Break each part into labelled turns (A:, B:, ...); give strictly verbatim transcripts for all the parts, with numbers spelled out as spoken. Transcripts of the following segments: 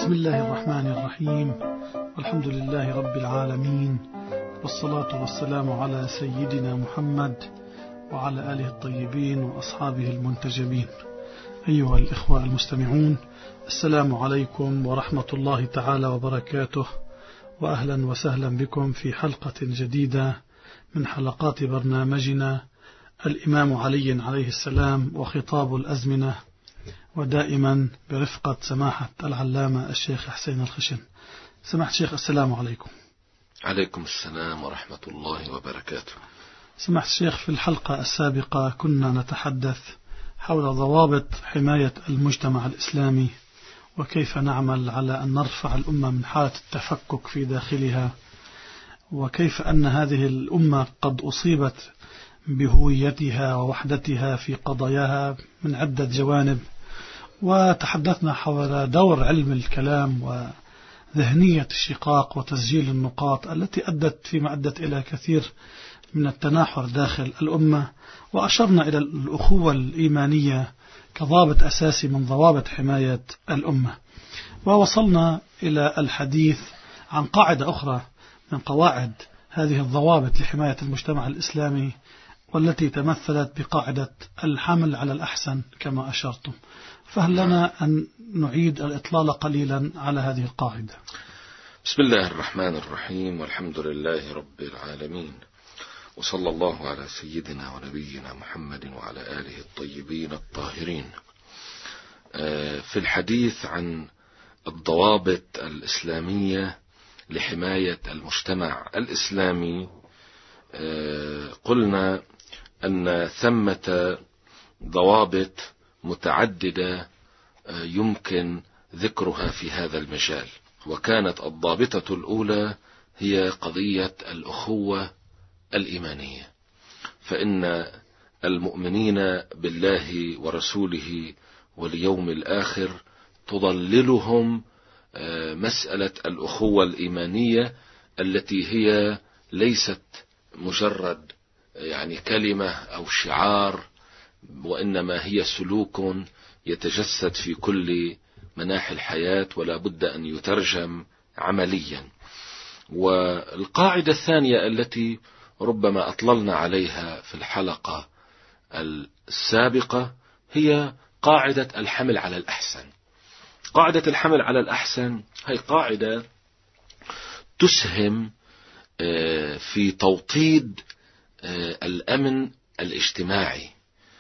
A: بسم الله الرحمن الرحيم، والحمد لله رب العالمين، والصلاة والسلام على سيدنا محمد وعلى آله الطيبين وأصحابه المنتجبين. أيها الإخوة المستمعون، السلام عليكم ورحمة الله تعالى وبركاته، وأهلا وسهلا بكم في حلقة جديدة من حلقات برنامجنا الإمام علي عليه السلام وخطاب الأزمنة، ودائما برفقة سماحة العلامة الشيخ حسين الخشن. سماحة الشيخ، السلام عليكم.
B: عليكم السلام ورحمة الله وبركاته.
A: سماحة الشيخ، في الحلقة السابقة كنا نتحدث حول ضوابط حماية المجتمع الإسلامي، وكيف نعمل على أن نرفع الأمة من حالة التفكك في داخلها، وكيف أن هذه الأمة قد أصيبت بهويتها ووحدتها في قضاياها من عدة جوانب. وتحدثنا حول دور علم الكلام وذهنية الشقاق وتسجيل النقاط التي أدت فيما أدت إلى كثير من التناحر داخل الأمة، وأشرنا إلى الأخوة الإيمانية كضابط أساسي من ضوابط حماية الأمة. ووصلنا إلى الحديث عن قاعدة أخرى من قواعد هذه الضوابط لحماية المجتمع الإسلامي، والتي تمثلت بقاعدة الحمل على الأحسن كما أشرتم. فهل لنا أن نعيد الإطلال قليلا على هذه القاعدة؟
B: بسم الله الرحمن الرحيم، والحمد لله رب العالمين، وصلى الله على سيدنا ونبينا محمد وعلى آله الطيبين الطاهرين. في الحديث عن الضوابط الإسلامية لحماية المجتمع الإسلامي، قلنا أن ثمة ضوابط متعددة يمكن ذكرها في هذا المجال، وكانت الضابطة الأولى هي قضية الأخوة الإيمانية، فإن المؤمنين بالله ورسوله واليوم الآخر تضللهم مسألة الأخوة الإيمانية، التي هي ليست مجرد يعني كلمة أو شعار، وإنما هي سلوك يتجسد في كل مناحي الحياة، ولا بد أن يترجم عمليا. والقاعدة الثانية التي ربما أطللنا عليها في الحلقة السابقة هي قاعدة الحمل على الأحسن. قاعدة الحمل على الأحسن هي قاعدة تسهم في توطيد الأمن الاجتماعي،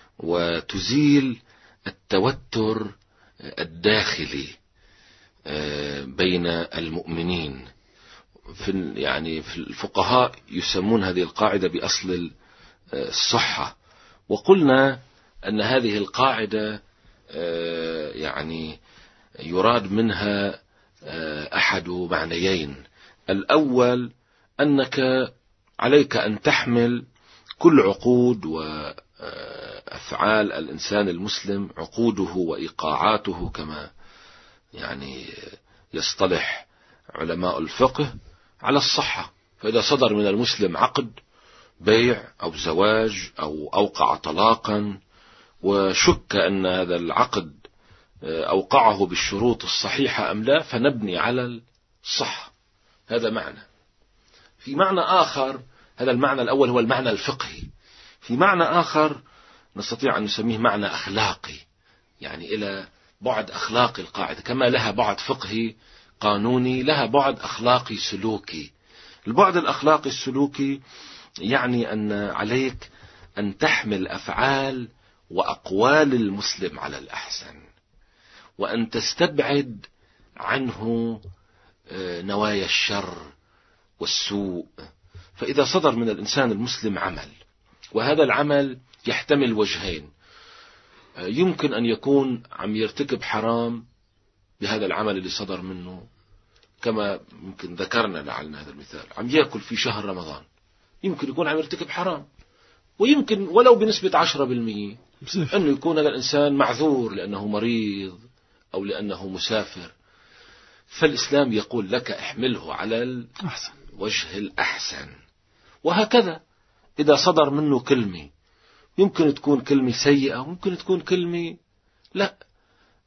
B: وتزيل التوتر الداخلي بين المؤمنين. في يعني في الفقهاء يسمون هذه القاعدة بأصل الصحة، وقلنا أن هذه القاعدة يعني يراد منها أحد معنيين. الأول أنك عليك أن تحمل كل عقود وأفعال الإنسان المسلم، عقوده وإيقاعاته كما يعني يصطلح علماء الفقه، على الصحة. فإذا صدر من المسلم عقد بيع أو زواج أو أوقع طلاقا وشك أن هذا العقد أوقعه بالشروط الصحيحة أم لا، فنبني على الصحة. هذا معنى. في معنى آخر، هذا المعنى الأول هو المعنى الفقهي. في معنى آخر نستطيع أن نسميه معنى أخلاقي، يعني إلى بعد أخلاقي القاعدة، كما لها بعد فقهي قانوني لها بعد أخلاقي سلوكي. البعد الأخلاقي السلوكي يعني أن عليك أن تحمل أفعال وأقوال المسلم على الأحسن، وأن تستبعد عنه نوايا الشر والسوء. فإذا صدر من الإنسان المسلم عمل، وهذا العمل يحتمل وجهين، يمكن أن يكون عم يرتكب حرام بهذا العمل اللي صدر منه، كما يمكن ذكرنا لعلنا هذا المثال، عم يأكل في شهر رمضان، يمكن يكون عم يرتكب حرام، ويمكن ولو بنسبة عشرة بالمئة أنه يكون هذا الإنسان معذور لأنه مريض أو لأنه مسافر. فالإسلام يقول لك احمله على الوجه الأحسن. وهكذا إذا صدر منه كلمة، يمكن تكون كلمة سيئة وممكن تكون كلمة لا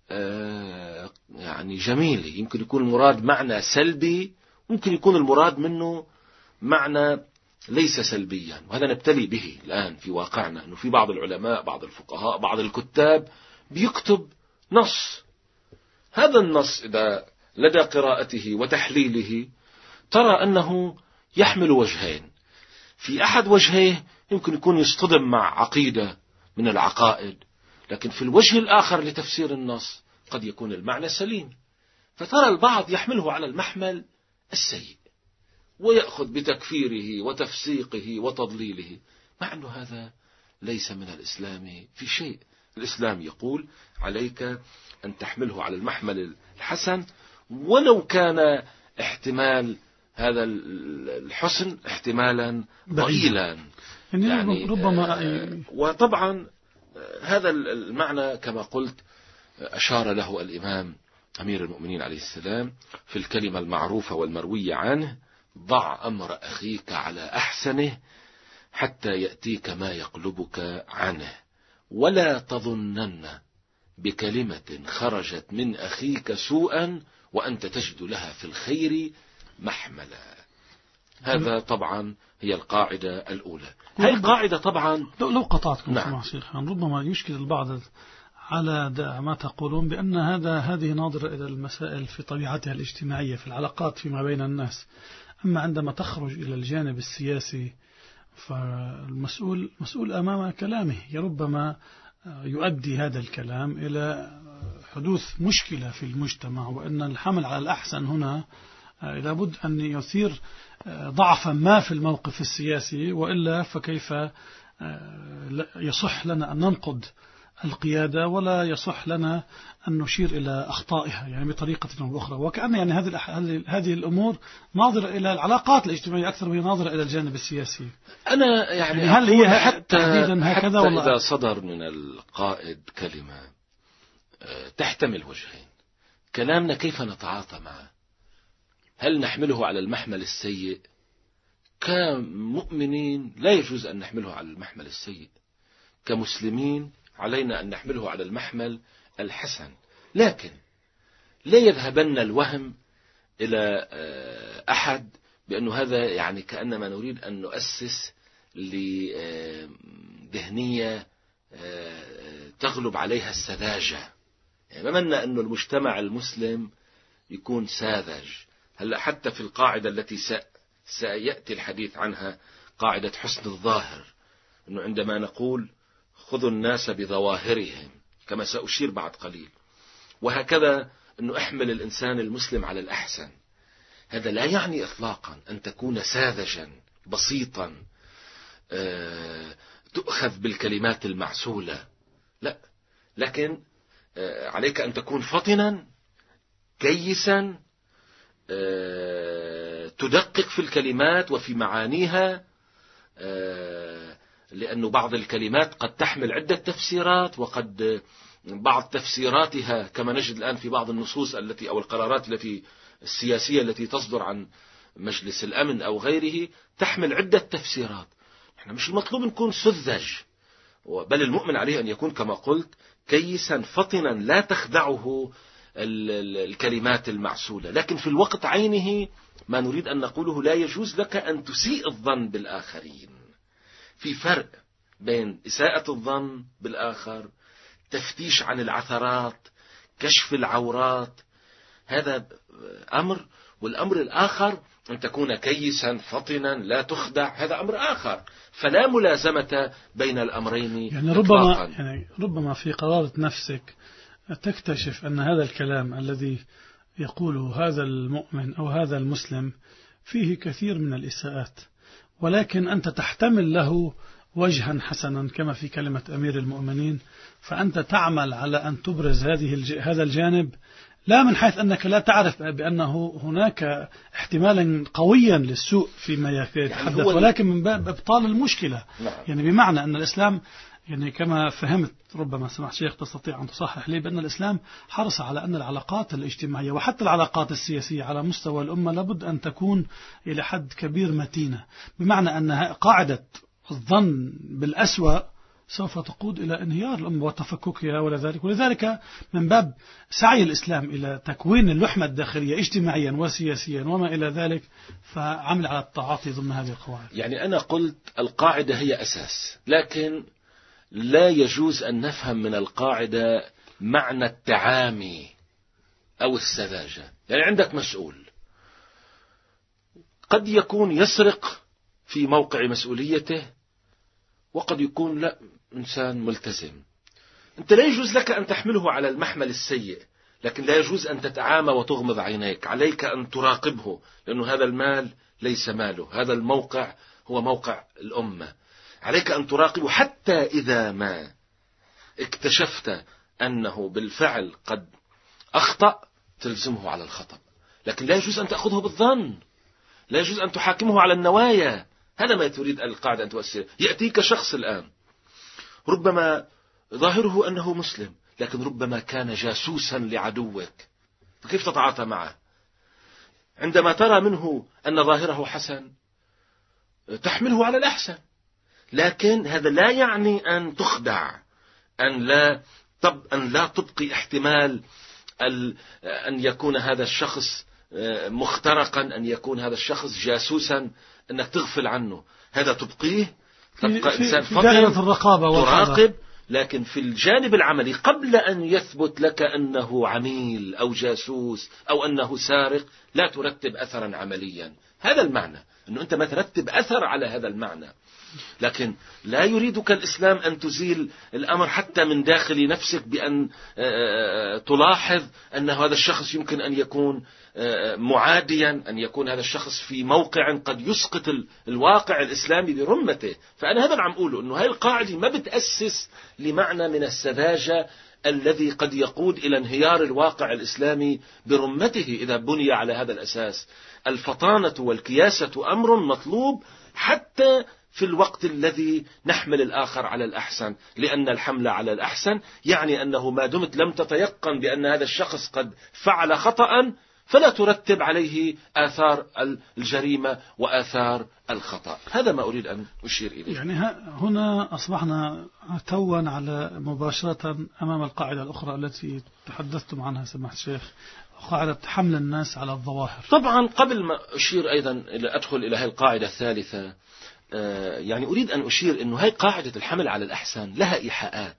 B: يعني جميلة، يمكن يكون المراد معنى سلبي، ممكن يكون المراد منه معنى ليس سلبيا، وهذا نبتلي به الآن في واقعنا، أنه في بعض العلماء، بعض الفقهاء، بعض الكتاب بيكتب نص، هذا النص إذا لدى قراءته وتحليله ترى أنه يحمل وجهين، في أحد وجهيه يمكن يكون يصطدم مع عقيدة من العقائد، لكن في الوجه الآخر لتفسير النص قد يكون المعنى سليم، فترى البعض يحمله على المحمل السيء ويأخذ بتكفيره وتفسيقه وتضليله، مع أنه هذا ليس من الإسلام في شيء. الإسلام يقول عليك أن تحمله على المحمل الحسن، ولو كان احتمال هذا الحسن احتمالا ضئيلا،
A: يعني ربما.
B: وطبعا هذا المعنى كما قلت أشار له الإمام أمير المؤمنين عليه السلام في الكلمة المعروفة والمروية عنه: ضع أمر أخيك على أحسنه حتى يأتيك ما يقلبك عنه، ولا تظنن بكلمة خرجت من أخيك سوءا وأنت تجد لها في الخير محملا. هذا طبعا هي القاعدة الأولى. هذه القاعدة طبعا
A: لو قطعتكم
B: نعم.
A: مع شيخ، ربما يشكل البعض على ما تقولون بأن هذا هذه ناظرة إلى المسائل في طبيعتها الاجتماعية في العلاقات فيما بين الناس، أما عندما تخرج إلى الجانب السياسي فالمسؤول مسؤول أمام كلامه، ربما يؤدي هذا الكلام إلى حدوث مشكلة في المجتمع، وأن الحمل على الأحسن هنا لابد أن يثير ضعفا ما في الموقف السياسي، وإلا فكيف يصح لنا أن ننقد القيادة ولا يصح لنا أن نشير إلى أخطائها يعني بطريقة أو أخرى، وكأن يعني هذه هذه الأمور ناظرة إلى العلاقات الاجتماعية أكثر من ناظرة إلى الجانب السياسي.
B: أنا يعني,
A: يعني هل هي
B: حتى,
A: هكذا
B: حتى
A: ولا
B: إذا صدر من القائد كلمة تحتمل وجهين، كلامنا كيف نتعاطى معه؟ هل نحمله على المحمل السيء؟ كمؤمنين لا يجوز أن نحمله على المحمل السيء، كمسلمين علينا أن نحمله على المحمل الحسن، لكن لا يذهبن الوهم إلى أحد بأنه هذا يعني كأنما نريد أن نؤسس لذهنية تغلب عليها السذاجة، يعني ما منا أن المجتمع المسلم يكون ساذج. هلا حتى في القاعدة التي سيأتي الحديث عنها، قاعدة حسن الظاهر، أنه عندما نقول خذوا الناس بظواهرهم كما سأشير بعد قليل، وهكذا أنه احمل الإنسان المسلم على الأحسن، هذا لا يعني إطلاقا أن تكون ساذجا بسيطا تؤخذ بالكلمات المعسولة، لا، لكن عليك أن تكون فطنا كيسا، تدقق في الكلمات وفي معانيها، لأن بعض الكلمات قد تحمل عدة تفسيرات، وقد بعض تفسيراتها كما نجد الآن في بعض النصوص التي أو القرارات التي السياسية التي تصدر عن مجلس الأمن أو غيره تحمل عدة تفسيرات. احنا مش المطلوب نكون سذج، بل المؤمن عليه أن يكون كما قلت كيسا فطنا لا تخدعه الكلمات المعسولة، لكن في الوقت عينه ما نريد أن نقوله لا يجوز لك أن تسيء الظن بالآخرين. في فرق بين إساءة الظن بالآخر، تفتيش عن العثرات، كشف العورات، هذا أمر، والأمر الآخر أن تكون كيسا فطنا لا تخدع، هذا أمر آخر، فلا ملازمة بين الأمرين.
A: يعني ربما, يعني ربما في قرارة نفسك تكتشف أن هذا الكلام الذي يقوله هذا المؤمن أو هذا المسلم فيه كثير من الإساءات، ولكن أنت تحتمل له وجها حسنا كما في كلمة أمير المؤمنين، فأنت تعمل على أن تبرز هذه هذا الجانب، لا من حيث أنك لا تعرف بأنه هناك احتمالا قويا للسوء فيما يتحدث، يعني ولكن من باب إبطال المشكلة. نعم. يعني بمعنى أن الإسلام يعني كما فهمت، ربما سمعت شيخ تستطيع أن تصحح لي، بأن الإسلام حرص على أن العلاقات الاجتماعية وحتى العلاقات السياسية على مستوى الأمة لابد أن تكون إلى حد كبير متينة، بمعنى أن قاعدة الظن بالأسوأ سوف تقود إلى انهيار الأمة وتفككها ولذلك ولذلك من باب سعي الإسلام إلى تكوين اللحمة الداخلية اجتماعيا وسياسيا وما إلى ذلك، فعمل على التعاطي ضمن هذه القواعد.
B: يعني أنا قلت القاعدة هي أساس، لكن لا يجوز أن نفهم من القاعدة معنى التعامي أو السذاجة. يعني عندك مسؤول قد يكون يسرق في موقع مسؤوليته، وقد يكون لا إنسان ملتزم. أنت لا يجوز لك أن تحمله على المحمل السيء، لكن لا يجوز أن تتعامى وتغمض عينيك. عليك أن تراقبه، لأنه هذا المال ليس ماله، هذا الموقع هو موقع الأمة. عليك أن تراقبه حتى إذا ما اكتشفت أنه بالفعل قد أخطأ تلزمه على الخطأ، لكن لا يجوز أن تأخذه بالظن، لا يجوز أن تحاكمه على النوايا. هذا ما تريد القاعدة أن تؤثر. يأتيك شخص الآن ربما ظاهره أنه مسلم، لكن ربما كان جاسوسا لعدوك، فكيف تتعاطى معه؟ عندما ترى منه أن ظاهره حسن تحمله على الأحسن، لكن هذا لا يعني أن تخدع، أن لا طب أن لا تبقي احتمال أن يكون هذا الشخص مخترقا، أن يكون هذا الشخص جاسوسا، أنك تغفل عنه. هذا تبقيه، تبقى إنسان فطن تراقب، لكن في الجانب العملي قبل أن يثبت لك أنه عميل أو جاسوس أو أنه سارق لا ترتب أثرا عمليا. هذا المعنى، أنه أنت ما ترتب أثر على هذا المعنى. لكن لا يريدك الإسلام أن تزيل الأمر حتى من داخل نفسك، بأن تلاحظ أن هذا الشخص يمكن أن يكون معاديا، أن يكون هذا الشخص في موقع قد يسقط الواقع الإسلامي برمته. فأنا هذا عم أقوله، أنه هاي القاعدة ما بتأسس لمعنى من السذاجة الذي قد يقود إلى انهيار الواقع الإسلامي برمته إذا بني على هذا الأساس. الفطانة والكياسة أمر مطلوب حتى في الوقت الذي نحمل الآخر على الأحسن، لأن الحمل على الأحسن يعني أنه ما دمت لم تتيقن بأن هذا الشخص قد فعل خطأ فلا ترتب عليه آثار الجريمة وآثار الخطأ. هذا ما أريد أن أشير إليه.
A: يعني هنا أصبحنا توا على مباشرة أمام القاعدة الأخرى التي تحدثتم عنها سماحة الشيخ، قاعدة حمل الناس على الظواهر.
B: طبعا قبل ما أشير أيضا إلى أدخل إلى هذه القاعدة الثالثة، يعني أريد أن أشير أنه هذه قاعدة الحمل على الأحسن لها إيحاءات.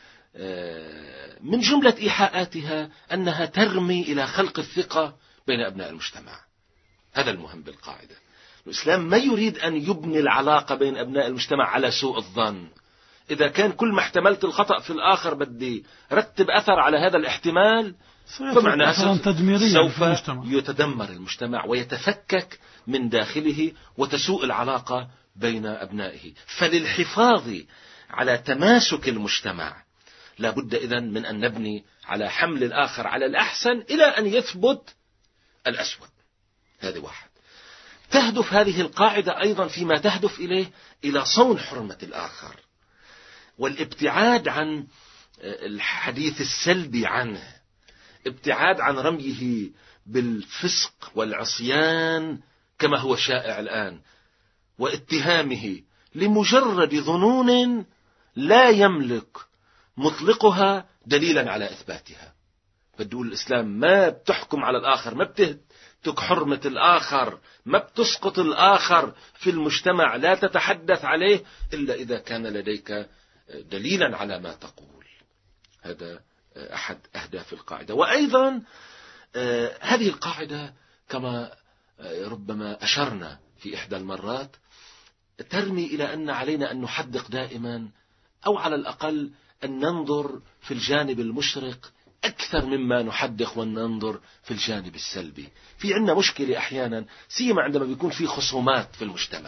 B: من جملة إيحاءاتها أنها ترمي إلى خلق الثقة بين أبناء المجتمع. هذا المهم بالقاعدة. الإسلام ما يريد أن يبني العلاقة بين أبناء المجتمع على سوء الظن. إذا كان كل ما احتملت الخطأ في الآخر بدي رتب أثر على هذا الاحتمال، فمعناها سوف يتدمر المجتمع ويتفكك من داخله وتسوء العلاقة بين أبنائه. فللحفاظ على تماسك المجتمع لابد إذن من أن نبني على حمل الآخر على الأحسن إلى أن يثبت الأسوأ. هذا واحد. تهدف هذه القاعدة أيضا فيما تهدف إليه إلى صون حرمة الآخر والابتعاد عن الحديث السلبي عنه، ابتعاد عن رميه بالفسق والعصيان كما هو شائع الآن، واتهامه لمجرد ظنون لا يملك مطلقها دليلا على إثباتها. بدول الإسلام ما بتحكم على الآخر، ما بتهتك حرمة الآخر، ما بتسقط الآخر في المجتمع، لا تتحدث عليه إلا إذا كان لديك دليلا على ما تقول. هذا أحد أهداف القاعدة. وأيضا هذه القاعدة كما ربما أشرنا في إحدى المرات ترمي إلى أن علينا أن نحدق دائما، أو على الأقل أن ننظر في الجانب المشرق أكثر مما نحدق وننظر في الجانب السلبي. في عندنا مشكلة أحيانا سيما عندما بيكون في خصومات في المجتمع،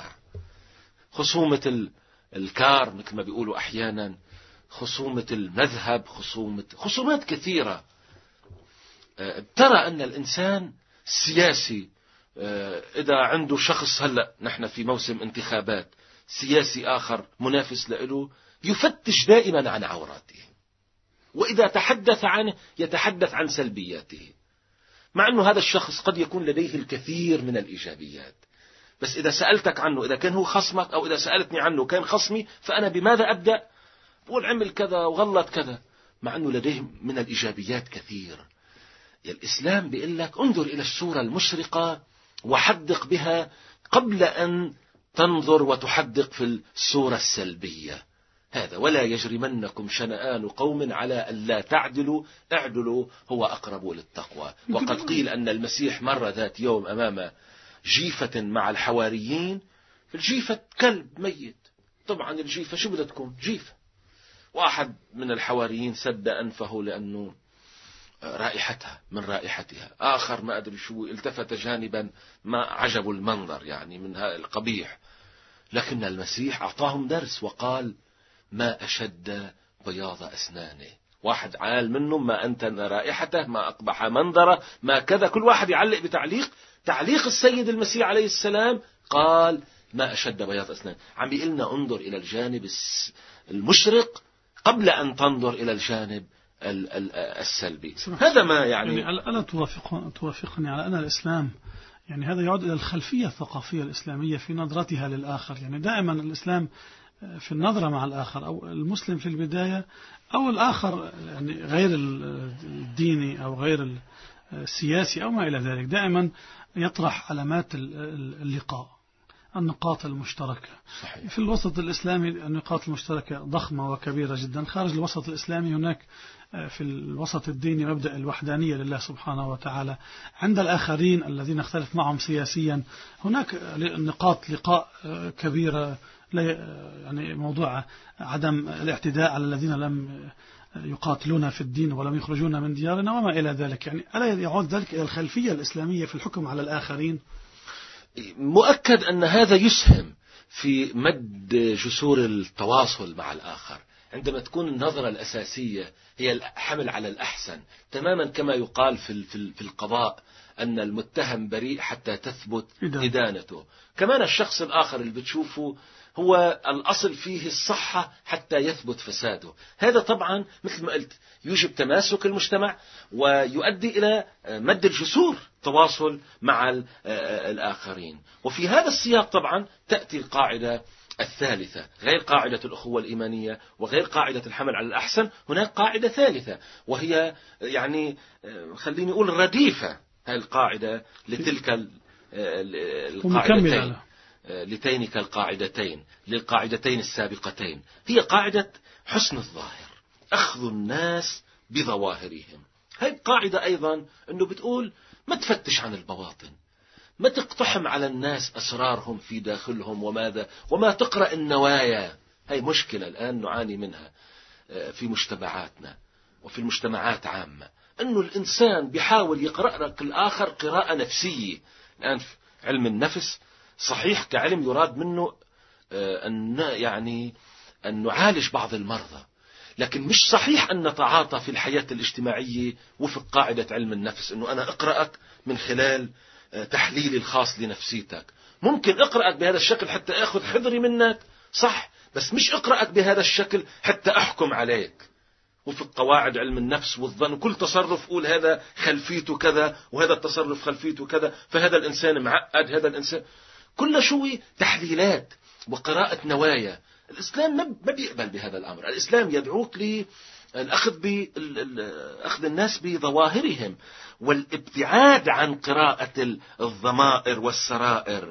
B: خصومة الكار مثل ما بيقولوا أحيانا، خصومة المذهب، خصومة خصومات كثيرة. ترى أن الإنسان السياسي إذا عنده شخص، هلأ نحن في موسم انتخابات، سياسي آخر منافس له، يفتش دائما عن عوراته، وإذا تحدث عنه يتحدث عن سلبياته، مع أنه هذا الشخص قد يكون لديه الكثير من الإيجابيات. بس إذا سألتك عنه، إذا كان هو خصمك، أو إذا سألتني عنه كان خصمي، فأنا بماذا أبدأ؟ بقول عمل كذا وغلط كذا، مع أنه لديه من الإيجابيات كثير. الإسلام بيقول لك انظر إلى الصورة المشرقة وحدق بها قبل أن تنظر وتحدق في الصورة السلبية. هذا ولا يجرمنكم شنآن قوم على ألا تعدلوا اعدلوا هو أقرب للتقوى. وقد قيل أن المسيح مر ذات يوم أمام جيفة مع الحواريين، في الجيفة كلب ميت. طبعا الجيفة شو بدها تكون جيفة، واحد من الحواريين سد أنفه لأنه رائحتها من رائحتها، آخر ما أدري شو التفت جانبا ما عجبوا المنظر يعني من هذا القبيح. لكن المسيح أعطاهم درس وقال ما أشد بياض أسنانه. واحد عال منهم ما أنتن رائحته، ما أقبح منظره، ما كذا، كل واحد يعلق بتعليق. تعليق السيد المسيح عليه السلام قال ما أشد بياض أسنانه. عم بيقلنا انظر إلى الجانب المشرق قبل أن تنظر إلى الجانب السلبي. هذا ما يعني,
A: يعني ألا توافق توافقني على أن الإسلام يعني هذا يعود إلى الخلفية الثقافية الإسلامية في نظرتها للآخر. يعني دائما الإسلام في النظرة مع الآخر، أو المسلم في البداية أو الآخر يعني غير الديني أو غير السياسي أو ما إلى ذلك، دائما يطرح علامات اللقاء، النقاط المشتركة.
B: صحيح.
A: في الوسط الإسلامي النقاط المشتركة ضخمة وكبيرة جدا. خارج الوسط الإسلامي هناك في الوسط الديني مبدأ الوحدانية لله سبحانه وتعالى. عند الآخرين الذين اختلف معهم سياسيا هناك نقاط لقاء كبيرة، يعني موضوع عدم الاعتداء على الذين لم يقاتلون في الدين ولم يخرجون من ديارنا وما إلى ذلك. يعني ألا يعود ذلك إلى الخلفية الإسلامية في الحكم على الآخرين؟
B: مؤكد أن هذا يسهم في مد جسور التواصل مع الآخر، عندما تكون النظرة الأساسية هي الحمل على الأحسن، تماما كما يقال في في القضاء أن المتهم بريء حتى تثبت إدانته. كمان الشخص الآخر اللي بتشوفه هو الأصل فيه الصحة حتى يثبت فساده. هذا طبعا مثل ما قلت يوجب تماسك المجتمع ويؤدي إلى مد الجسور تواصل مع الآخرين. وفي هذا السياق طبعا تأتي القاعدة الثالثة، غير قاعدة الأخوة الإيمانية وغير قاعدة الحمل على الأحسن، هناك قاعدة ثالثة وهي يعني خليني أقول رديفة هذه القاعدة لتلك القاعدتين لتينك القاعدتين للقاعدتين السابقتين، هي قاعدة حسن الظاهر، أخذ الناس بظواهرهم. هذه القاعدة أيضا أنه بتقول ما تفتش عن البواطن، ما تقتحم على الناس أسرارهم في داخلهم وماذا وما تقرأ النوايا. هاي مشكلة الآن نعاني منها في مجتمعاتنا وفي المجتمعات عامة، أنه الإنسان بيحاول يقرأ لك الآخر قراءة نفسية. الآن في علم النفس صحيح كعلم يراد منه أن يعني أن نعالج بعض المرضى، لكن مش صحيح أن نتعاطى في الحياة الاجتماعية وفق قاعدة علم النفس أنه أنا أقرأك من خلال تحليلي الخاص لنفسيتك. ممكن أقرأك بهذا الشكل حتى أخذ حذري منك، صح، بس مش أقرأك بهذا الشكل حتى أحكم عليك وفق قواعد علم النفس والظن. كل تصرف قول هذا خلفيته كذا وهذا التصرف خلفيته كذا، فهذا الإنسان معقد، هذا الإنسان كل شوي تحليلات وقراءة نوايا. الإسلام ما بيقبل بهذا الأمر. الإسلام يدعوك للأخذ أخذ الناس بظواهرهم والابتعاد عن قراءة الضمائر والسرائر.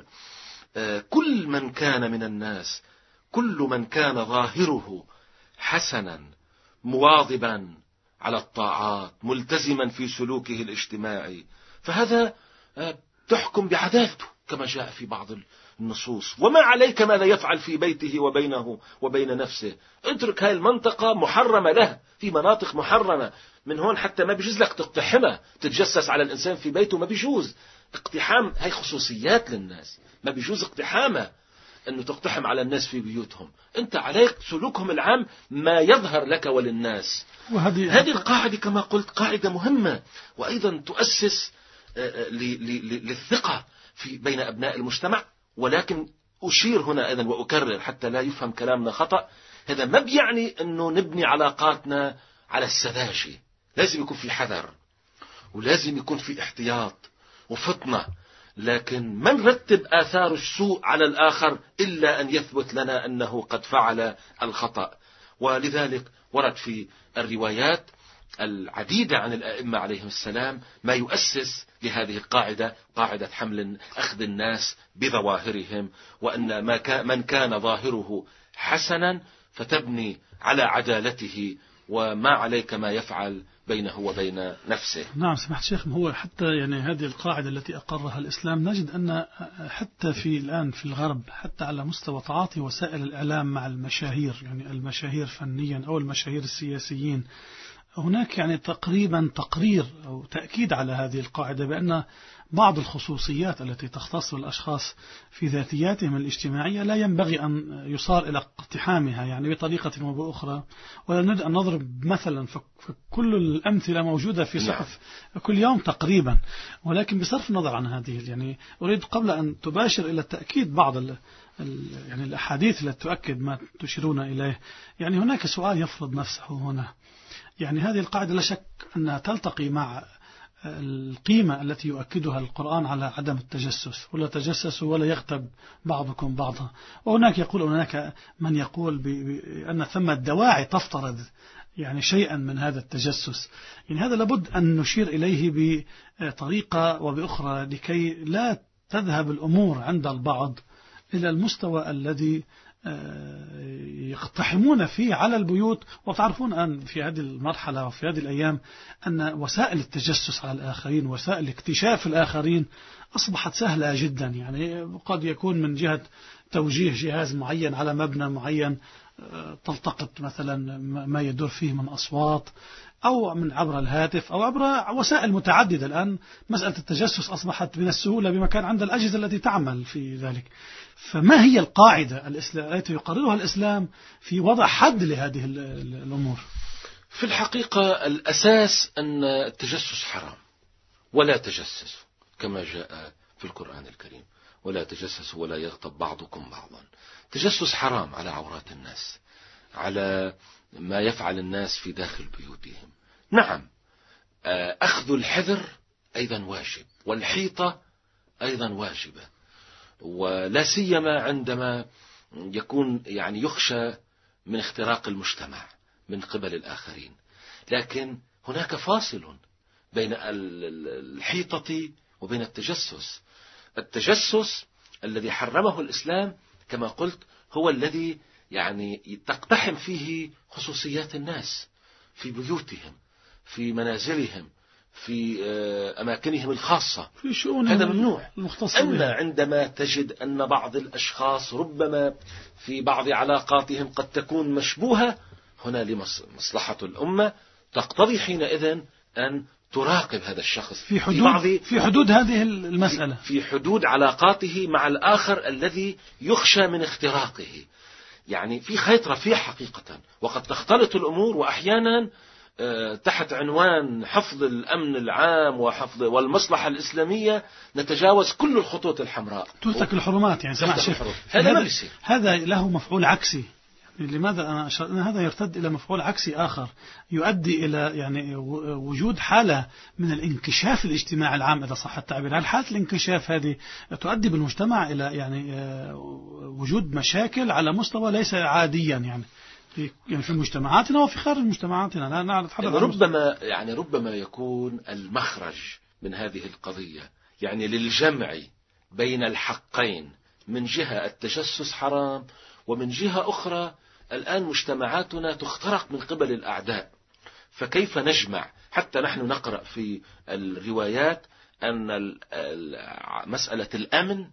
B: كل من كان من الناس، كل من كان ظاهره حسنا مواظبا على الطاعات ملتزما في سلوكه الاجتماعي، فهذا تحكم بعدالته كما جاء في بعض النصوص. وما عليك ماذا يفعل في بيته وبينه وبين نفسه، اترك هاي المنطقة محرمة له، في مناطق محرمة من هون حتى ما بيجوز لك تقتحمها، تتجسس على الإنسان في بيته ما بيجوز. اقتحام هاي خصوصيات للناس، ما بيجوز اقتحامها أنه تقتحم على الناس في بيوتهم. أنت عليك سلوكهم العام ما يظهر لك وللناس. هذه القاعدة كما قلت قاعدة مهمة، وأيضا تؤسس للثقة في بين أبناء المجتمع. ولكن أشير هنا أيضا وأكرر حتى لا يفهم كلامنا خطأ، هذا ما بيعني أنه نبني علاقاتنا على السذاجة. لازم يكون في حذر ولازم يكون في احتياط وفطنة، لكن ما نرتب آثار السوء على الآخر إلا أن يثبت لنا أنه قد فعل الخطأ. ولذلك ورد في الروايات العديدة عن الأئمة عليهم السلام ما يؤسس لهذه القاعدة، قاعدة حمل أخذ الناس بظواهرهم، وأن ما كان من كان ظاهره حسنا فتبني على عدالته، وما عليك ما يفعل بينه وبين نفسه.
A: نعم سمحت شيخ، هو حتى يعني هذه القاعدة التي أقرها الإسلام نجد أن حتى في الآن في الغرب حتى على مستوى تعاطي وسائل الإعلام مع المشاهير، يعني المشاهير فنيا أو المشاهير السياسيين، هناك يعني تقريبا تقرير أو تأكيد على هذه القاعدة بأن بعض الخصوصيات التي تختص الأشخاص في ذاتياتهم الاجتماعية لا ينبغي أن يصار إلى اقتحامها يعني بطريقة أو بأخرى. ولا نريد أن نضرب مثلا، فكل الأمثلة موجودة في صحف كل يوم تقريبا، ولكن بصرف النظر عن هذه يعني أريد قبل أن تباشر إلى تأكيد بعض ال يعني الأحاديث التي تؤكد ما تشيرون إليه، يعني هناك سؤال يفرض نفسه هنا. يعني هذه القاعدة لا شك أنها تلتقي مع القيمة التي يؤكدها القرآن على عدم التجسس، ولا تجسسوا ولا يغتب بعضكم بعضا. وهناك يقول هناك من يقول بأن ثم الدواعي تفترض يعني شيئا من هذا التجسس. يعني هذا لابد أن نشير إليه بطريقة وبأخرى لكي لا تذهب الأمور عند البعض إلى المستوى الذي يقتحمون فيه على البيوت. وتعرفون أن في هذه المرحلة وفي هذه الأيام أن وسائل التجسس على الآخرين، وسائل اكتشاف الآخرين أصبحت سهلة جدا. يعني قد يكون من جهة توجيه جهاز معين على مبنى معين تلتقط مثلا ما يدور فيه من أصوات، أو من عبر الهاتف أو عبر وسائل متعددة. الآن مسألة التجسس أصبحت من السهولة بما كان عند الأجهزة التي تعمل في ذلك. فما هي القاعدة التي يقررها الإسلام في وضع حد لهذه الأمور؟
B: في الحقيقة الأساس أن التجسس حرام، ولا تجسسوا كما جاء في القرآن الكريم، ولا تجسسوا ولا يغتب بعضكم بعضا. تجسس حرام على عورات الناس، على ما يفعل الناس في داخل بيوتهم. نعم أخذ الحذر أيضا واجب، والحيطة أيضا واجبة، ولا سيما عندما يكون يعني يخشى من اختراق المجتمع من قبل الآخرين. لكن هناك فاصل بين الحيطة وبين التجسس. التجسس الذي حرمه الإسلام كما قلت هو الذي يعني تقتحم فيه خصوصيات الناس في بيوتهم، في منازلهم، في أماكنهم الخاصة،
A: في شؤون
B: هذا ممنوع.
A: أما
B: عندما تجد أن بعض الأشخاص ربما في بعض علاقاتهم قد تكون مشبوهة، هنا لمصلحة الأمة تقتضي حينئذ أن تراقب هذا الشخص
A: في حدود, في في حدود هذه المسألة،
B: في حدود علاقاته مع الآخر الذي يخشى من اختراقه. يعني في خيط رفيع حقيقة، وقد تختلط الأمور، وأحيانا تحت عنوان حفظ الأمن العام وحفظ والمصلحة الإسلامية نتجاوز كل الخطوط الحمراء،
A: ترتك الحرمات. يعني سمع شيخ،
B: هذا ما بيصير.
A: هذا له مفعول عكسي. يعني لماذا أنا أشار أن هذا يرتد إلى مفعول عكسي آخر يؤدي إلى يعني وجود حالة من الانكشاف الاجتماعي العام إذا صح التعبير. حالة الانكشاف هذه تؤدي بالمجتمع إلى يعني وجود مشاكل على مستوى ليس عاديا يعني في يعني في مجتمعاتنا وفي خارج مجتمعاتنا. لا نتحدث
B: يعني ربما يعني ربما يكون المخرج من هذه القضية يعني للجمع بين الحقين، من جهة التجسس حرام، ومن جهة أخرى الآن مجتمعاتنا تخترق من قبل الأعداء. فكيف نجمع؟ حتى نحن نقرأ في الروايات أن مسألة الأمن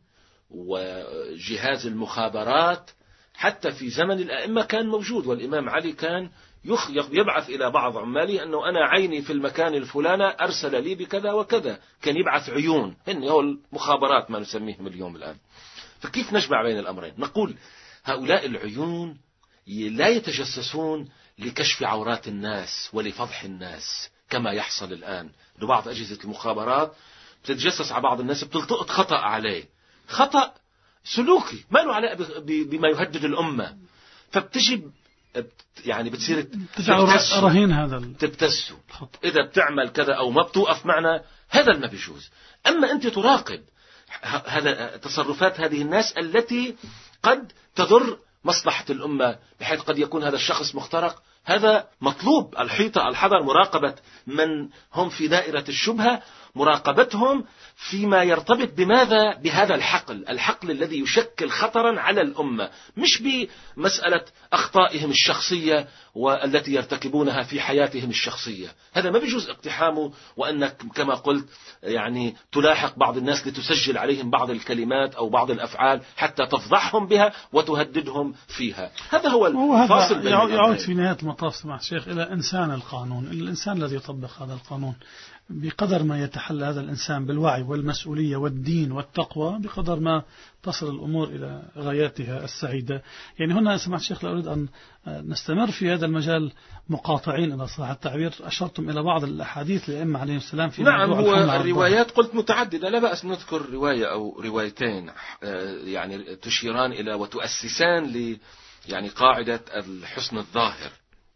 B: وجهاز المخابرات حتى في زمن الأئمة كان موجود، والإمام علي كان يبعث إلى بعض عماله أنه أنا عيني في المكان الفلاني أرسل لي بكذا وكذا، كان يبعث عيون، هن هو المخابرات ما نسميهم اليوم الآن. فكيف نجمع بين الأمرين؟ نقول هؤلاء العيون لا يتجسسون لكشف عورات الناس ولفضح الناس كما يحصل الآن. بعض أجهزة المخابرات بتتجسس على بعض الناس، بتلتقط خطأ عليه، خطأ سلوكي ما له علاقة بما يهدد الأمة، فبتجي يعني بتصير
A: رهين هذا
B: تبتسه إذا بتعمل كذا أو ما بتوقف معنا، هذا ما بيجوز. أما أنت تراقب هذا تصرفات هذه الناس التي قد تضر مصلحة الأمة بحيث قد يكون هذا الشخص مخترق، هذا مطلوب. الحيطة الحذر، مراقبة من هم في دائرة الشبهة، مراقبتهم فيما يرتبط بماذا؟ بهذا الحقل، الحقل الذي يشكل خطرا على الأمة، مش بمسألة أخطائهم الشخصية والتي يرتكبونها في حياتهم الشخصية. هذا ما بيجوز اقتحامه، وأنك كما قلت يعني تلاحق بعض الناس لتسجل عليهم بعض الكلمات أو بعض الأفعال حتى تفضحهم بها وتهددهم فيها. هذا هو الفاصل بين الأمرين.
A: يعود في نهاية المطاف سماحة الشيخ إلى إنسان القانون، الإنسان الذي يطبق هذا القانون. بقدر ما يتحلى هذا الإنسان بالوعي والمسؤولية والدين والتقوى، بقدر ما تصل الأمور إلى غاياتها السعيدة. يعني هنا سمعت الشيخ، لا أريد أن نستمر في هذا المجال مقاطعين إذا صح التعبير. أشرتم إلى بعض الأحاديث لأئمة عليهم السلام في
B: نعم، هو الروايات قلت متعددة، لا بأس نذكر رواية أو روايتين يعني تشيران إلى وتؤسسان ل يعني قاعدة الحسن الظاهر.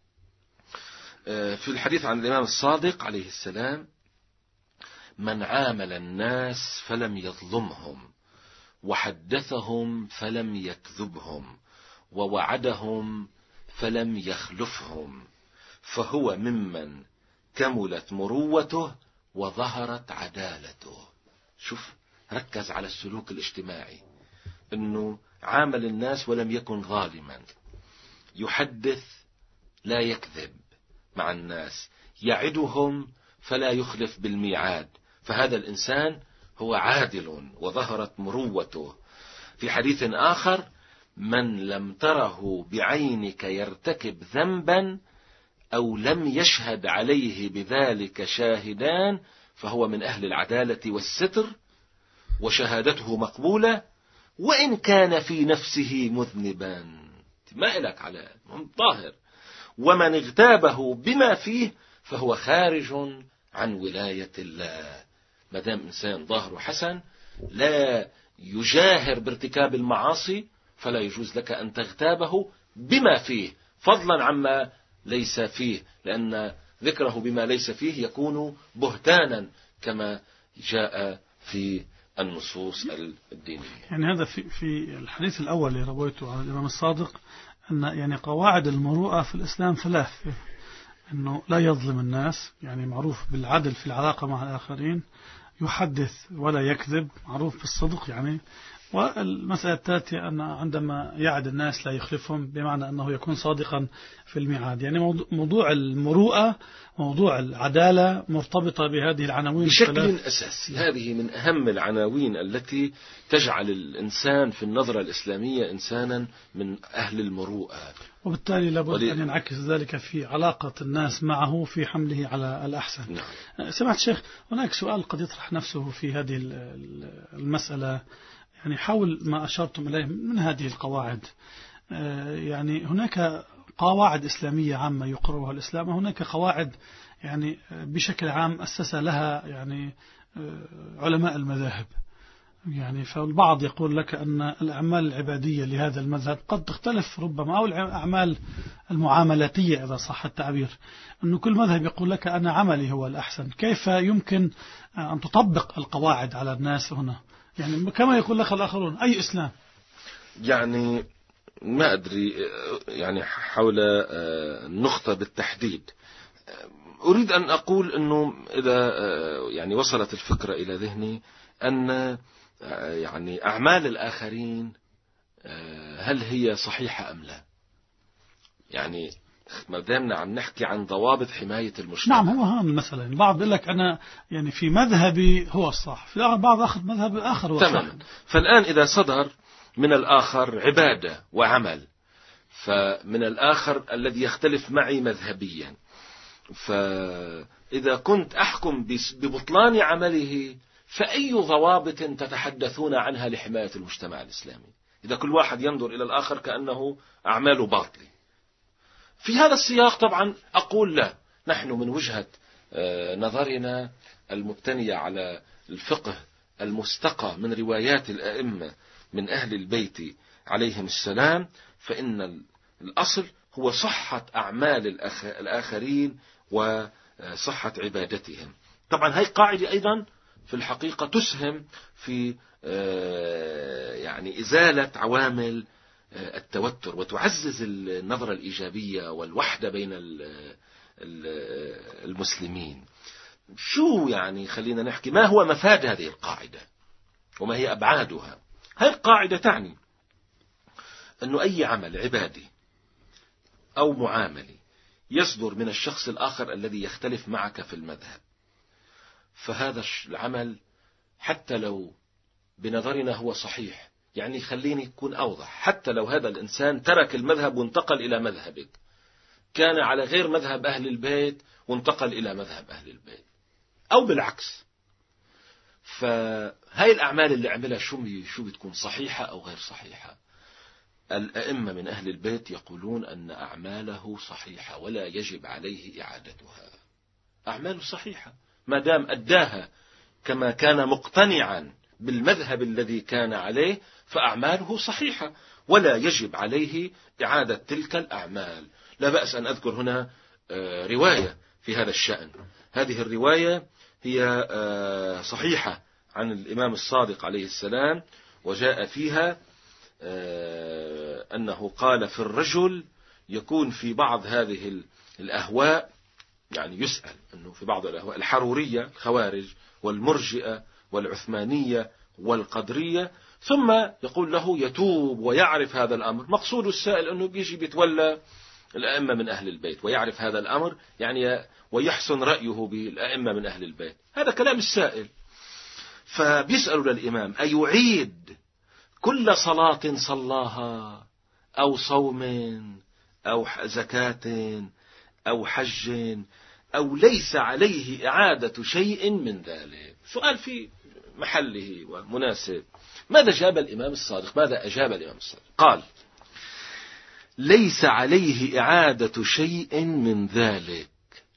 B: في الحديث عن الإمام الصادق عليه السلام: من عامل الناس فلم يظلمهم، وحدثهم فلم يكذبهم، ووعدهم فلم يخلفهم، فهو ممن كملت مروته وظهرت عدالته. شوف، ركز على السلوك الاجتماعي، انه عامل الناس ولم يكن ظالما، يحدث لا يكذب مع الناس، يعدهم فلا يخلف بالميعاد، فهذا الإنسان هو عادل وظهرت مروته. في حديث آخر: من لم تره بعينك يرتكب ذنبا أو لم يشهد عليه بذلك شاهدان فهو من أهل العدالة والستر، وشهادته مقبولة وإن كان في نفسه مذنبا. ما إلك على ظاهر. ومن اغتابه بما فيه فهو خارج عن ولاية الله. ما دام إنسان ظاهره حسن لا يجاهر بارتكاب المعاصي، فلا يجوز لك أن تغتابه بما فيه، فضلا عما ليس فيه، لأن ذكره بما ليس فيه يكون بهتانا كما جاء في النصوص الدينية.
A: يعني هذا في في الحديث الأول اللي رويته عن الإمام الصادق، أن يعني قواعد المروءة في الإسلام ثلاث: أنه لا يظلم الناس، يعني معروف بالعدل في العلاقة مع الآخرين، يحدث ولا يكذب، معروف بالصدق يعني، والمسألة الثالثة أن عندما يعد الناس لا يخلفهم، بمعنى أنه يكون صادقا في الميعاد. يعني موضوع المروءة، موضوع العدالة مرتبطة بهذه العناوين
B: بشكل أساسي. هذه من أهم العناوين التي تجعل الإنسان في النظرة الإسلامية إنسانا من أهل المروءة،
A: وبالتالي لابد ولي... أن ينعكس ذلك في علاقة الناس معه في حمله على الأحسن.
B: نعم.
A: سمعت الشيخ، هناك سؤال قد يطرح نفسه في هذه المسألة، يعني حول ما أشرتم إليه من هذه القواعد. يعني هناك قواعد إسلامية عامة يقررها الإسلام، وهناك قواعد يعني بشكل عام أسس لها يعني علماء المذاهب. يعني فالبعض يقول لك أن الأعمال العبادية لهذا المذهب قد تختلف ربما، أو الأعمال المعاملاتية إذا صح التعبير، أن كل مذهب يقول لك أن عملي هو الأحسن. كيف يمكن أن تطبق القواعد على الناس هنا؟ يعني كما يقول لك الآخرون أي إسلام؟
B: يعني ما أدري، يعني حول النقطة بالتحديد أريد أن أقول أنه إذا يعني وصلت الفكرة إلى ذهني أن يعني أعمال الآخرين هل هي صحيحة أم لا؟ يعني ما دامنا عم نحكي عن ضوابط حماية المجتمع.
A: نعم، هو هذا المسألة. البعض يقول لك أنا يعني في مذهبي هو الصح، في بعض أخذ مذهب آخر هو الصح.
B: فالآن إذا صدر من الآخر عبادة وعمل، فمن الآخر الذي يختلف معي مذهبيا، فإذا كنت أحكم ببطلان عمله، فأي ضوابط تتحدثون عنها لحماية المجتمع الإسلامي إذا كل واحد ينظر إلى الآخر كأنه أعماله باطلة؟ في هذا السياق طبعا أقول لا، نحن من وجهة نظرنا المبتنية على الفقه المستقى من روايات الأئمة من أهل البيت عليهم السلام، فإن الأصل هو صحة أعمال الآخرين وصحة عبادتهم. طبعا هاي قاعدة أيضا في الحقيقة تسهم في يعني إزالة عوامل التوتر وتعزز النظرة الإيجابية والوحدة بين المسلمين. شو يعني خلينا نحكي ما هو مفاد هذه القاعدة وما هي أبعادها؟ هذه القاعدة تعني أنه أي عمل عبادي أو معاملي يصدر من الشخص الآخر الذي يختلف معك في المذهب، فهذا العمل حتى لو بنظرنا هو صحيح، يعني خليني يكون أوضح، حتى لو هذا الإنسان ترك المذهب وانتقل إلى مذهبك، كان على غير مذهب أهل البيت وانتقل إلى مذهب أهل البيت أو بالعكس، فهاي الأعمال اللي عملها شو شو بتكون صحيحة أو غير صحيحة؟ الأئمة من أهل البيت يقولون أن أعماله صحيحة ولا يجب عليه إعادتها. أعماله صحيحة ما دام أداها كما كان مقتنعا بالمذهب الذي كان عليه، فأعماله صحيحة ولا يجب عليه إعادة تلك الأعمال. لا بأس أن أذكر هنا رواية في هذا الشأن. هذه الرواية هي صحيحة عن الإمام الصادق عليه السلام، وجاء فيها أنه قال في الرجل يكون في بعض هذه الأهواء، يعني يسأل أنه في بعض الأهواء الحرورية الخوارج والمرجئة والعثمانية والقدرية، ثم يقول له يتوب ويعرف هذا الأمر. مقصود السائل أنه بيجي بيتولى الأئمة من أهل البيت ويعرف هذا الأمر، يعني ويحسن رأيه بالأئمة من أهل البيت. هذا كلام السائل. فبيسألوا للإمام أيعيد كل صلاة صلاها أو صوم أو زكاة أو حج أو ليس عليه إعادة شيء من ذلك؟ سؤال في محله ومناسب. ماذا جاب الإمام الصادق؟ ماذا أجاب الإمام الصادق؟ قال ليس عليه إعادة شيء من ذلك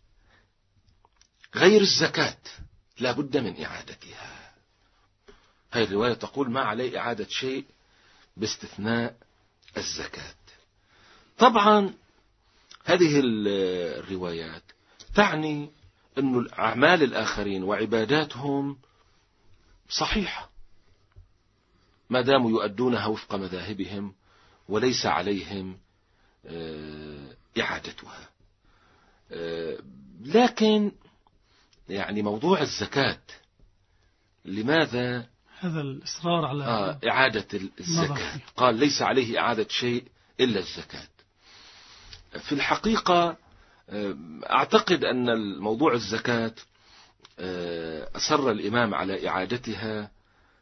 B: غير الزكاة، لا بد من إعادتها. هذه الرواية تقول ما عليه إعادة شيء باستثناء الزكاة. طبعا هذه الروايات تعني أن أعمال الآخرين وعباداتهم صحيحة ما داموا يؤدونها وفق مذاهبهم وليس عليهم إعادتها. لكن يعني موضوع الزكاة لماذا
A: هذا الإصرار على
B: آه إعادة الزكاة؟ قال ليس عليه إعادة شيء إلا الزكاة. في الحقيقة أعتقد أن الموضوع الزكاة أصر الإمام على إعادتها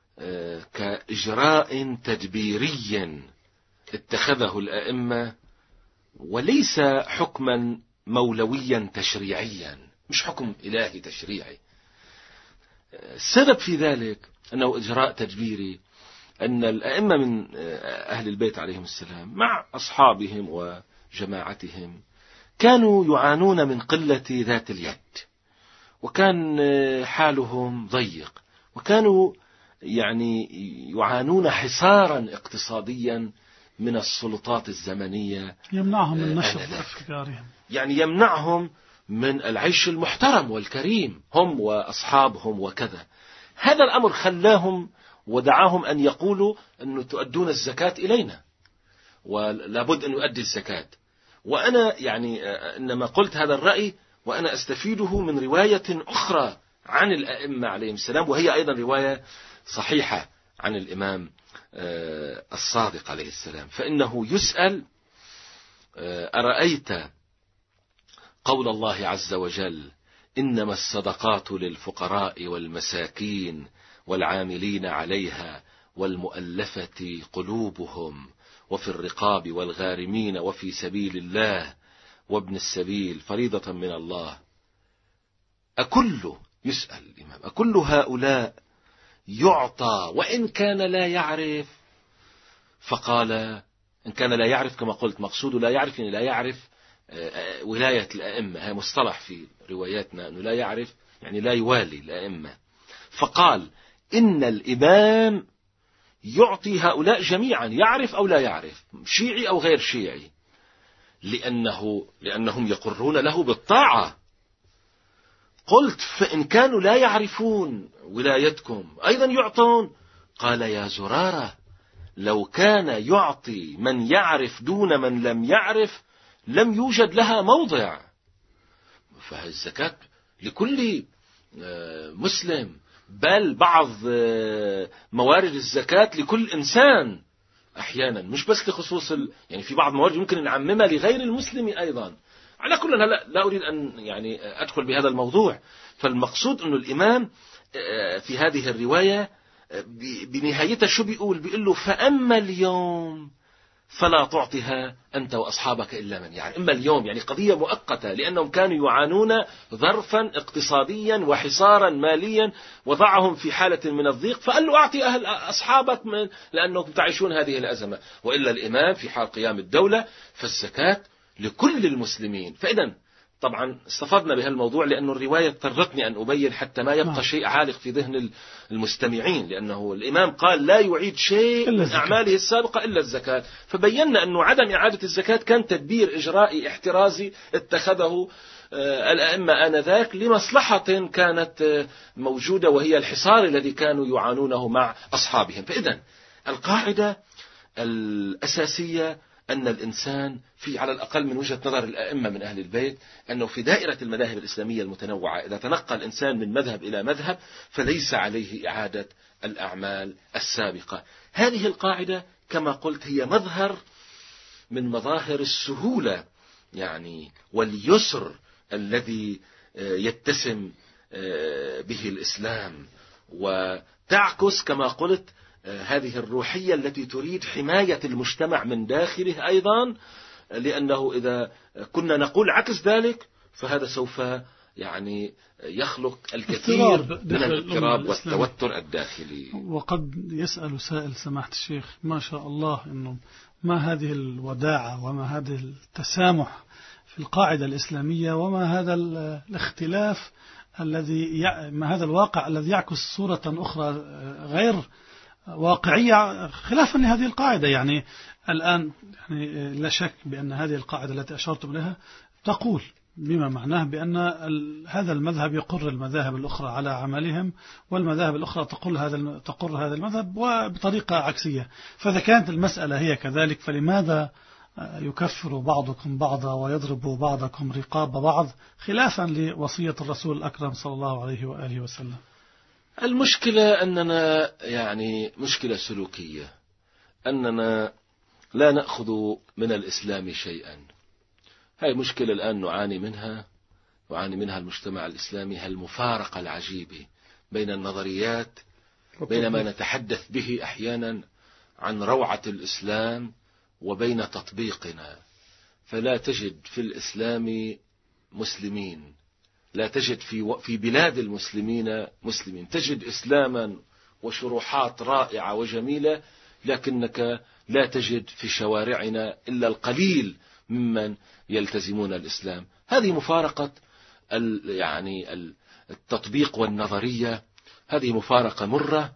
B: كإجراء تدبيري اتخذه الأئمة، وليس حكما مولويا تشريعيا، مش حكم إلهي تشريعي. السبب في ذلك أنه إجراء تدبيري، أن الأئمة من أهل البيت عليهم السلام مع أصحابهم وجماعتهم كانوا يعانون من قلة ذات اليد، وكان حالهم ضيق، وكانوا يعني يعانون حصارا اقتصاديا من السلطات الزمنية
A: يمنعهم من نشر أفكارهم،
B: يعني يمنعهم من العيش المحترم والكريم هم وأصحابهم وكذا. هذا الأمر خلاهم ودعاهم أن يقولوا أن تؤدون الزكاة إلينا ولابد أن يؤدي الزكاة. وأنا يعني إنما قلت هذا الرأي وأنا أستفيده من رواية أخرى عن الأئمة عليهم السلام، وهي أيضا رواية صحيحة عن الإمام الصادق عليه السلام. فإنه يسأل أرأيت قول الله عز وجل إنما الصدقات للفقراء والمساكين والعاملين عليها والمؤلفة قلوبهم وفي الرقاب والغارمين وفي سبيل الله وابن السبيل فريضة من الله، أكل يسأل الإمام أكل هؤلاء يعطى وإن كان لا يعرف؟ فقال إن كان لا يعرف كما قلت مقصود لا يعرف يعني لا يعرف ولاية الأئمة، هي مصطلح في رواياتنا أنه لا يعرف يعني لا يوالي الأئمة. فقال إن الإمام يعطي هؤلاء جميعا يعرف أو لا يعرف، شيعي أو غير شيعي، لأنه لأنهم يقرون له بالطاعة. قلت فإن كانوا لا يعرفون ولايتكم أيضا يعطون؟ قال يا زرارة لو كان يعطي من يعرف دون من لم يعرف لم يوجد لها موضع. فالزكاة لكل مسلم، بل بعض موارد الزكاة لكل إنسان أحيانا، مش بس لخصوص ال... يعني في بعض موارد ممكن نعممها لغير المسلم أيضا. على كل لا, لا أريد أن يعني أدخل بهذا الموضوع. فالمقصود أنه الإمام في هذه الرواية بنهايتها شو بيقول؟ بيقول له فأما اليوم فلا تعطها أنت وأصحابك إلا من يعرف. إما اليوم يعني قضية مؤقتة، لأنهم كانوا يعانون ظرفا اقتصاديا وحصارا ماليا وضعهم في حالة من الضيق، فقال له أعطي أهل أصحابك من لأنكم تعيشون هذه الأزمة. وإلا الإمام في حال قيام الدولة فالزكاة لكل المسلمين. فإذا طبعا استفدنا بهالموضوع لأن الرواية اضطرتني أن أبين حتى ما يبقى شيء عالق في ذهن المستمعين، لأنه الإمام قال لا يعيد شيء من أعماله السابقة إلا الزكاة. فبينا أنه عدم إعادة الزكاة كان تدبير إجرائي احترازي اتخذه الأئمة آنذاك لمصلحة كانت موجودة، وهي الحصار الذي كانوا يعانونه مع أصحابهم. فإذا القاعدة الأساسية أن الإنسان في على الأقل من وجهة نظر الأئمة من أهل البيت أنه في دائرة المذاهب الإسلامية المتنوعة إذا تنقل الإنسان من مذهب إلى مذهب فليس عليه إعادة الأعمال السابقة. هذه القاعدة كما قلت هي مظهر من مظاهر السهولة يعني واليسر الذي يتسم به الإسلام، وتعكس كما قلت هذه الروحية التي تريد حماية المجتمع من داخله أيضا، لأنه إذا كنا نقول عكس ذلك فهذا سوف يعني يخلق الكثير من الاضطراب والتوتر الداخلي.
A: وقد يسأل سائل سماحة الشيخ ما شاء الله إنه ما هذه الوداعة وما هذا التسامح في القاعدة الإسلامية وما هذا الاختلاف الذي ما هذا الواقع الذي يعكس صورة أخرى غير واقعية خلافا لهذه القاعدة. يعني الآن يعني لا شك بأن هذه القاعدة التي أشرت إليها تقول بما معناه بأن هذا المذهب يقر المذاهب الأخرى على عملهم، والمذاهب الأخرى تقر هذا تقر هذا المذهب وبطريقة عكسية. فإذا كانت المسألة هي كذلك فلماذا يكفر بعضكم بعضا ويضرب بعضكم رقاب بعض خلافا لوصية الرسول الأكرم صلى الله عليه وآله وسلم؟
B: المشكلة أننا يعني مشكلة سلوكية، أننا لا نأخذ من الإسلام شيئا. هاي مشكلة الآن نعاني منها يعاني منها المجتمع الإسلامي، هالمفارقة العجيبة بين النظريات، بين ما نتحدث به أحيانا عن روعة الإسلام وبين تطبيقنا. فلا تجد في الإسلام مسلمين، لا تجد في في بلاد المسلمين مسلمين، تجد إسلاما وشروحات رائعة وجميلة، لكنك لا تجد في شوارعنا إلا القليل ممن يلتزمون الإسلام. هذه مفارقة يعني التطبيق والنظرية، هذه مفارقة مرة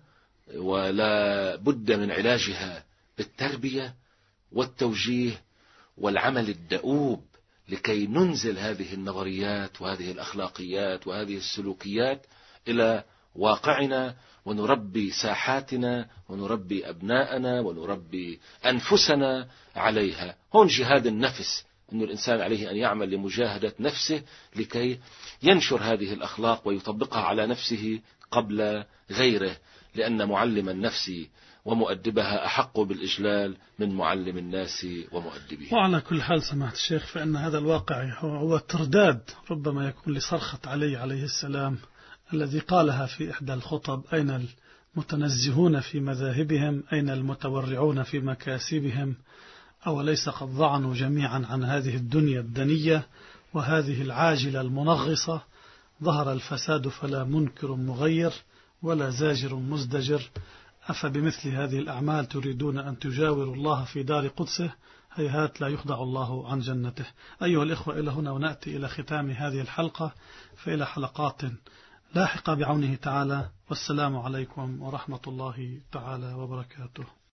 B: ولا بد من علاجها بالتربية والتوجيه والعمل الدؤوب لكي ننزل هذه النظريات وهذه الأخلاقيات وهذه السلوكيات إلى واقعنا، ونربي ساحاتنا ونربي أبناءنا ونربي أنفسنا عليها. هون جهاد النفس، أن الإنسان عليه أن يعمل لمجاهدة نفسه لكي ينشر هذه الأخلاق ويطبقها على نفسه قبل غيره، لأن معلم النفس ومؤدبها أحق بالإجلال من معلم الناس ومؤدبه.
A: وعلى كل حال سماحة الشيخ فإن هذا الواقع هو ترداد ربما يكون لصرخة علي عليه السلام الذي قالها في إحدى الخطب: أين المتنزهون في مذاهبهم، أين المتورعون في مكاسبهم، أوليس قد ضعنوا جميعا عن هذه الدنيا الدنية وهذه العاجلة المنغصة؟ ظهر الفساد فلا منكر مغير ولا زاجر مزدجر، أفبمثل هذه الأعمال تريدون أن تجاوروا الله في دار قدسه؟ هيهات لا يخضع الله عن جنته. أيها الإخوة، إلى هنا ونأتي إلى ختام هذه الحلقة، فإلى حلقات لاحقة بعونه تعالى، والسلام عليكم ورحمة الله تعالى وبركاته.